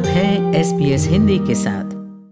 आप हैं SBS हिंदी के साथ।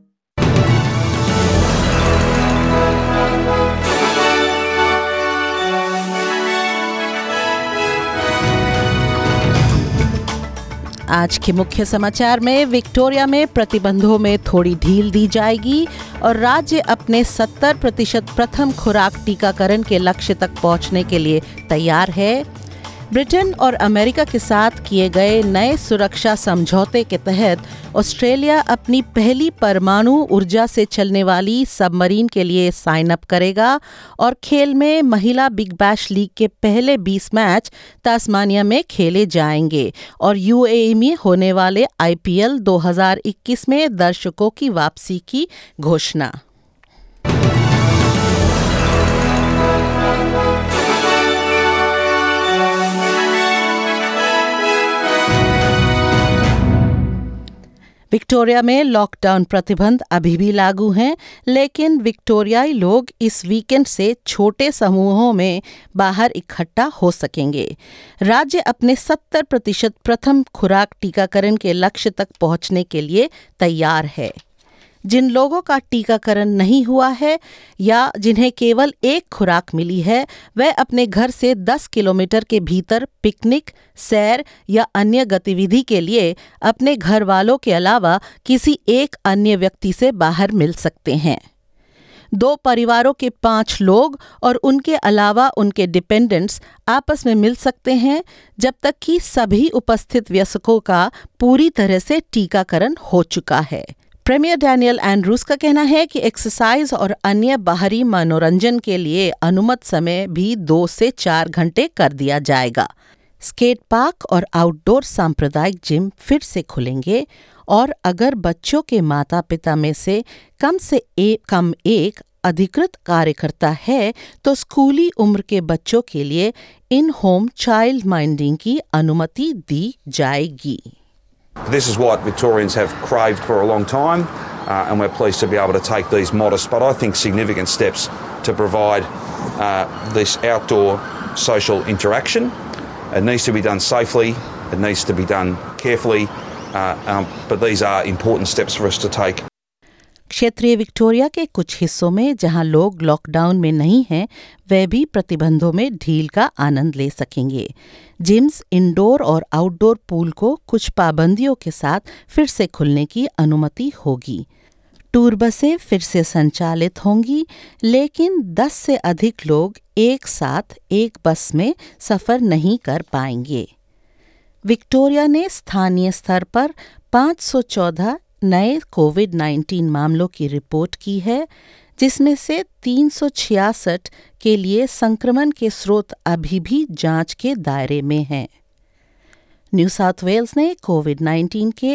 आज के मुख्य समाचार में विक्टोरिया में प्रतिबंधों में थोड़ी ढील दी जाएगी और राज्य अपने 70% प्रथम खुराक टीकाकरण के लक्ष्य तक पहुंचने के लिए तैयार है। ब्रिटेन और अमेरिका के साथ किए गए नए सुरक्षा समझौते के तहत ऑस्ट्रेलिया अपनी पहली परमाणु ऊर्जा से चलने वाली सबमरीन के लिए साइन अप करेगा और खेल में महिला बिग बैश लीग के पहले 20 मैच तास्मानिया में खेले जाएंगे और यूएई में होने वाले IPL 2021 में दर्शकों की वापसी की घोषणा। विक्टोरिया में लॉकडाउन प्रतिबंध अभी भी लागू हैं, लेकिन विक्टोरियाई लोग इस वीकेंड से छोटे समूहों में बाहर इकट्ठा हो सकेंगे। राज्य अपने 70% प्रथम खुराक टीकाकरण के लक्ष्य तक पहुंचने के लिए तैयार है। जिन लोगों का टीकाकरण नहीं हुआ है या जिन्हें केवल एक खुराक मिली है, वह अपने घर से 10 किलोमीटर के भीतर पिकनिक, सैर या अन्य गतिविधि के लिए अपने घर वालों के अलावा किसी एक अन्य व्यक्ति से बाहर मिल सकते हैं। 2 परिवारों के 5 लोग और उनके अलावा उनके डिपेंडेंट्स आपस में मिल सकते हैं जब तक कि सभी उपस्थित वयस्कों का पूरी तरह से टीकाकरण हो चुका है। प्रीमियर डैनियल एंड्रूज का कहना है कि एक्सरसाइज और अन्य बाहरी मनोरंजन के लिए अनुमत समय भी 2 से 4 घंटे कर दिया जाएगा। स्केट पार्क और आउटडोर सांप्रदायिक जिम फिर से खुलेंगे और अगर बच्चों के माता पिता में से कम एक अधिकृत कार्यकर्ता है तो स्कूली उम्र के बच्चों के लिए इन होम चाइल्ड माइंडिंग की अनुमति दी जाएगी। This is what Victorians have craved for a long time, and we're pleased to be able to take these modest but I think significant steps to provide this outdoor social interaction. It needs to be done safely, it needs to be done carefully, but these are important steps for us to take. क्षेत्रीय Victoria के कुछ हिस्सों में जहां लोग lockdown में नहीं हैं, वे भी प्रतिबंधों में ढील का आनंद ले सकेंगे। जिम्स, इंडोर और आउटडोर पूल को कुछ पाबंदियों के साथ फिर से खुलने की अनुमति होगी। टूर बसें फिर से संचालित होंगी, लेकिन 10 से अधिक लोग एक साथ एक बस में सफर नहीं कर पाएंगे। विक्टोरिया ने स्थानीय स्तर पर 514 नए कोविड-19 मामलों की रिपोर्ट की है, जिसमें से 366 के लिए संक्रमण के स्रोत अभी भी जांच के दायरे में हैं। न्यू साउथ वेल्स ने कोविड-19 के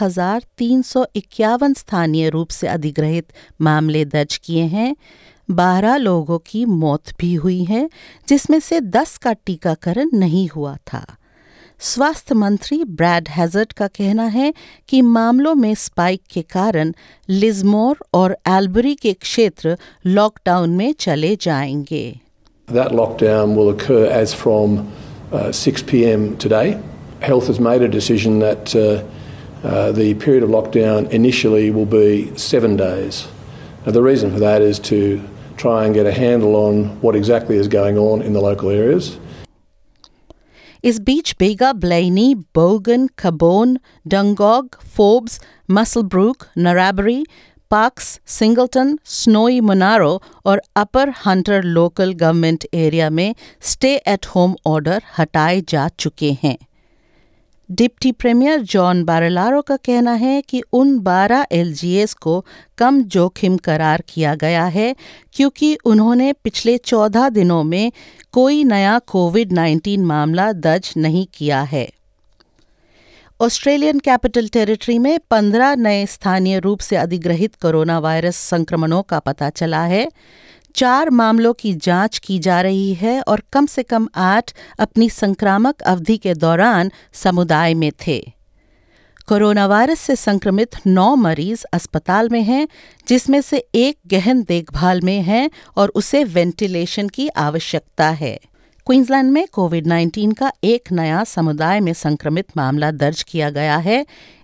1351 स्थानीय रूप से अधिग्रहित मामले दर्ज किए हैं। 12 लोगों की मौत भी हुई है, जिसमें से 10 का टीकाकरण नहीं हुआ था। स्वास्थ्य मंत्री ब्रैड हैजर्ड का कहना है कि मामलों में स्पाइक के कारण लिज़मोर और एल्बरी के क्षेत्र लॉकडाउन में चले जाएंगे। That lockdown will occur as from 6 p.m. today. Health has made a decision that the period of lockdown initially will be 7 days. Now, the reason for that is to try and get a handle on what exactly is going on in the local areas. इस बीच Bega, Blayney, Bogan, Cabonne, Dungog, Forbes, Muswellbrook, Narrabri, Parkes, Singleton, Snowy Monaro और upper Hunter local government area में stay at home order हटाए जा चुके हैं। Deputy premiere John बारेलारो का कहना है कि उन 12 LGAs को कम जोखिम करार किया गया है क्योंकि उन्होंने पिछले 14 दिनों में कोई नया कोविड-19 मामला दर्ज नहीं किया है। ऑस्ट्रेलियन कैपिटल टेरिटरी में 15 नए स्थानीय रूप से अधिग्रहित कोरोना वायरस संक्रमणों का पता चला है। 4 मामलों की जांच की जा रही है और कम से कम 8 अपनी संक्रामक अवधि के दौरान समुदाय में थे। कोरोना वायरस से संक्रमित 9 मरीज अस्पताल में हैं, जिसमें से एक गहन देखभाल में है और उसे वेंटिलेशन की आवश्यकता है। क्वींसलैंड में कोविड-19 का एक नया समुदाय में संक्रमित मामला दर्ज किया गया है।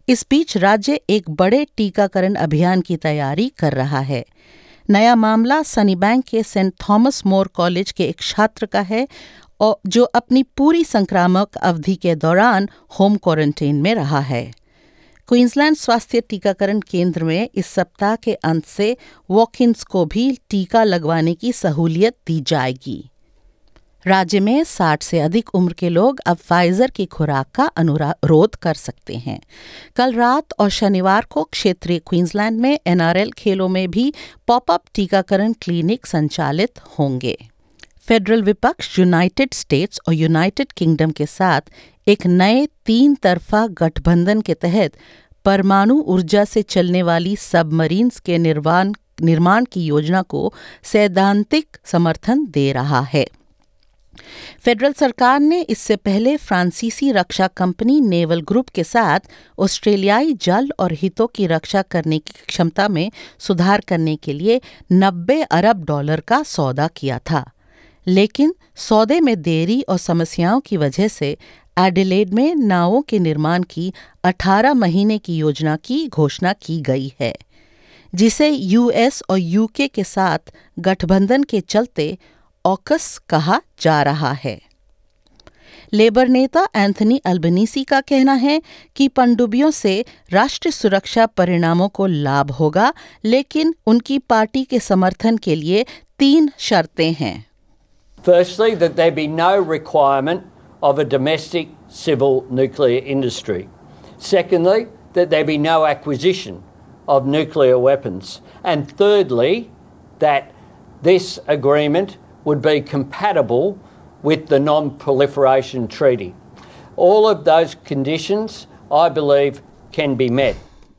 इस बीच राज्य एक बड़े टीकाकरण अभियान की तैयारी कर रहा है। नया मामला सनीबैंक के सेंट थॉमस मोर कॉलेज के एक छात्र का है और जो अपनी पूरी संक्रामक अवधि के दौरान होम क्वारंटाइन में रहा है। क्वींसलैंड स्वास्थ्य टीकाकरण केंद्र में इस सप्ताह के अंत से वॉक-इन्स को भी टीका लगवाने की सहूलियत दी जाएगी। राज्य में 60 से अधिक उम्र के लोग अब फाइजर की खुराक का अनुरोध कर सकते हैं। कल रात और शनिवार को क्षेत्रीय क्वींसलैंड में NRL खेलों में भी पॉपअप टीकाकरण क्लिनिक संचालित होंगे। फेडरल विपक्ष यूनाइटेड स्टेट्स और यूनाइटेड किंगडम के साथ एक नए 3 तरफा गठबंधन के तहत परमाणु ऊर्जा से चलने वाली सबमरीन्स के निर्माण की योजना को सैद्धांतिक समर्थन दे रहा है। फेडरल सरकार ने इससे पहले फ्रांसीसी रक्षा कंपनी नेवल ग्रुप के साथ ऑस्ट्रेलियाई जल और हितों की रक्षा करने की क्षमता में सुधार करने के लिए $90 अरब का सौदा किया था, लेकिन सौदे में देरी और समस्याओं की वजह से एडिलेड में नावों के निर्माण की 18 महीने की योजना की घोषणा की गई है, जिसे यूएस और यूके के साथ गठबंधन के चलते ऑकस कहा जा रहा है। लेबर नेता एंथनी अल्बनीसी का कहना है कि पनडुब्बियों से राष्ट्रीय सुरक्षा परिणामों को लाभ होगा, लेकिन उनकी पार्टी के समर्थन के लिए 3 शर्तें हैं। Firstly, that there be no requirement of a domestic civil nuclear industry. Secondly, that there be no acquisition of nuclear weapons. And thirdly, that this agreement would be compatible with the Non-Proliferation Treaty. All of those conditions, I believe, can be met.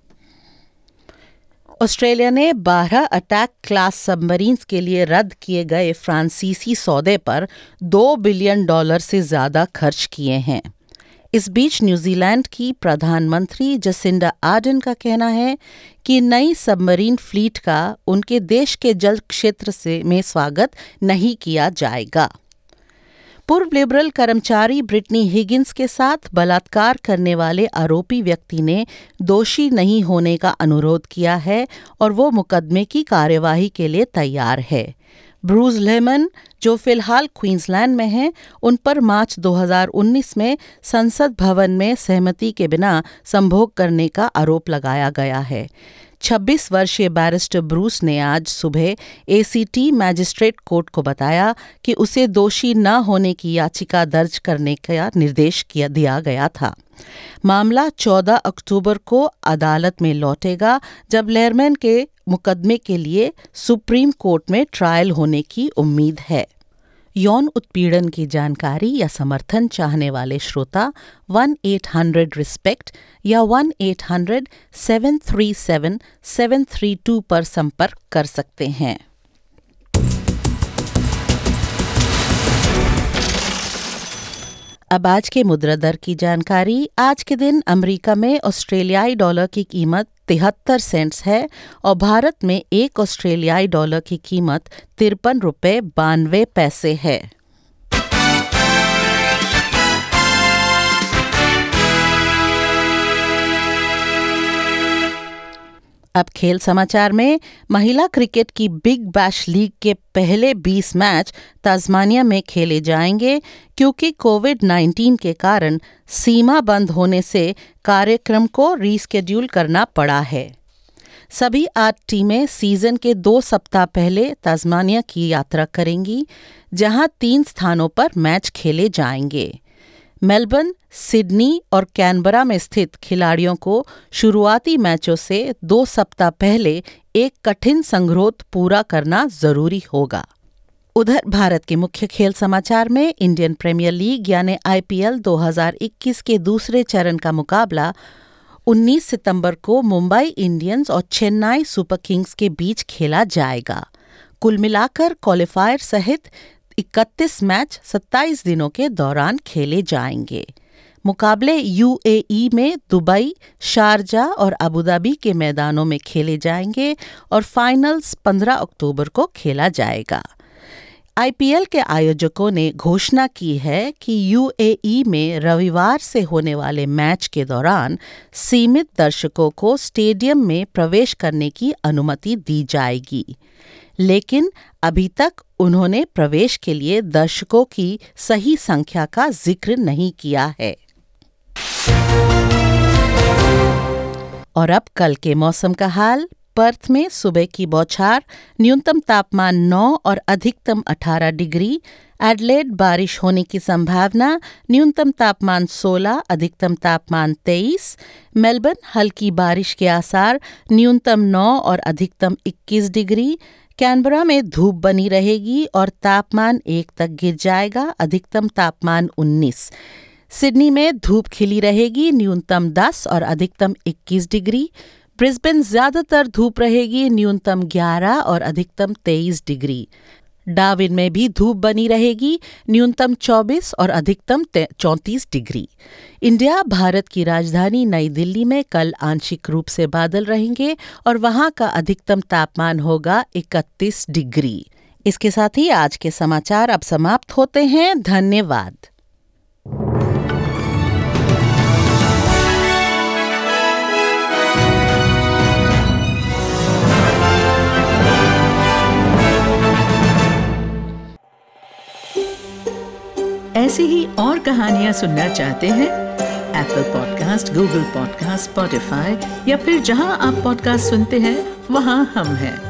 Australia ने 12 attack class submarines के लिए रद्द किए गए फ्रांसीसी सौदे पर $2 billion से ज़्यादा खर्च किए हैं। इस बीच न्यूजीलैंड की प्रधानमंत्री जसिंडा आर्डन का कहना है कि नई सबमरीन फ्लीट का उनके देश के जल क्षेत्र में स्वागत नहीं किया जाएगा। पूर्व लिबरल कर्मचारी ब्रिटनी हिगिंस के साथ बलात्कार करने वाले आरोपी व्यक्ति ने दोषी नहीं होने का अनुरोध किया है और वो मुकदमे की कार्यवाही के लिए तैयार है। ब्रूस लेमन, जो फिलहाल क्वींसलैंड में हैं, उन पर मार्च 2019 में संसद भवन में सहमति के बिना संभोग करने का आरोप लगाया गया है। 26 वर्षीय बैरिस्टर ब्रूस ने आज सुबह ACT मैजिस्ट्रेट कोर्ट को बताया कि उसे दोषी न होने की याचिका दर्ज करने का निर्देश दिया गया था। मामला 14 अक्टूबर को अदालत में लौटेगा, जब लेरमैन के मुकदमे के लिए सुप्रीम कोर्ट में ट्रायल होने की उम्मीद है। यौन उत्पीड़न की जानकारी या समर्थन चाहने वाले श्रोता 1-800-RESPECT या 1-800-737-732 पर संपर्क कर सकते हैं। अब आज के मुद्रा दर की जानकारी। आज के दिन अमेरिका में ऑस्ट्रेलियाई डॉलर की कीमत 73 सेंट्स है और भारत में एक ऑस्ट्रेलियाई डॉलर की कीमत 53 रुपये 92 पैसे है। अब खेल समाचार में, महिला क्रिकेट की बिग बैश लीग के पहले 20 मैच तास्मानिया में खेले जाएंगे, क्योंकि कोविड-19 के कारण सीमा बंद होने से कार्यक्रम को रीस्केड्यूल करना पड़ा है। सभी 8 टीमें सीजन के 2 सप्ताह पहले तास्मानिया की यात्रा करेंगी, जहां 3 स्थानों पर मैच खेले जाएंगे। मेलबर्न, सिडनी और कैनबरा में स्थित खिलाड़ियों को शुरुआती मैचों से 2 सप्ताह पहले एक कठिन संघरोध पूरा करना जरूरी होगा। उधर भारत के मुख्य खेल समाचार में, इंडियन प्रीमियर लीग यानी IPL 2021 के दूसरे चरण का मुकाबला 19 सितंबर को मुंबई इंडियंस और चेन्नई सुपर किंग्स के बीच खेला जाएगा। कुल मिलाकर क्वालिफायर सहित 31 मैच 27 दिनों के दौरान खेले जाएंगे। मुकाबले UAE में दुबई, शारजा और अबुधाबी के मैदानों में खेले जाएंगे और फाइनल्स 15 अक्टूबर को खेला जाएगा। आईपीएल के आयोजकों ने घोषणा की है कि यूएई में रविवार से होने वाले मैच के दौरान सीमित दर्शकों को स्टेडियम में प्रवेश करने की अनुमति दी जाएगी, लेकिन अभी तक उन्होंने प्रवेश के लिए दर्शकों की सही संख्या का जिक्र नहीं किया है। और अब कल के मौसम का हाल। पर्थ में सुबह की बौछार, न्यूनतम तापमान 9 और अधिकतम 18 डिग्री। एडलेड बारिश होने की संभावना, न्यूनतम तापमान 16, अधिकतम तापमान 23। मेलबर्न हल्की बारिश के आसार, न्यूनतम 9 और अधिकतम 21 डिग्री। कैनबरा में धूप बनी रहेगी और तापमान 1 तक गिर जाएगा, अधिकतम तापमान 19। सिडनी में धूप खिली रहेगी, न्यूनतम 10 और अधिकतम 21 डिग्री। ब्रिस्बेन ज्यादातर धूप रहेगी, न्यूनतम 11 और अधिकतम 23 डिग्री। डार्विन में भी धूप बनी रहेगी, न्यूनतम 24 और अधिकतम 34 डिग्री। इंडिया भारत की राजधानी नई दिल्ली में कल आंशिक रूप से बादल रहेंगे और वहां का अधिकतम तापमान होगा 31 डिग्री। इसके साथ ही आज के समाचार अब समाप्त होते हैं। धन्यवाद। ऐसी ही और कहानियाँ सुनना चाहते हैं? Apple podcast, Google podcast, Spotify या फिर जहां आप पॉडकास्ट सुनते हैं वहां हम हैं।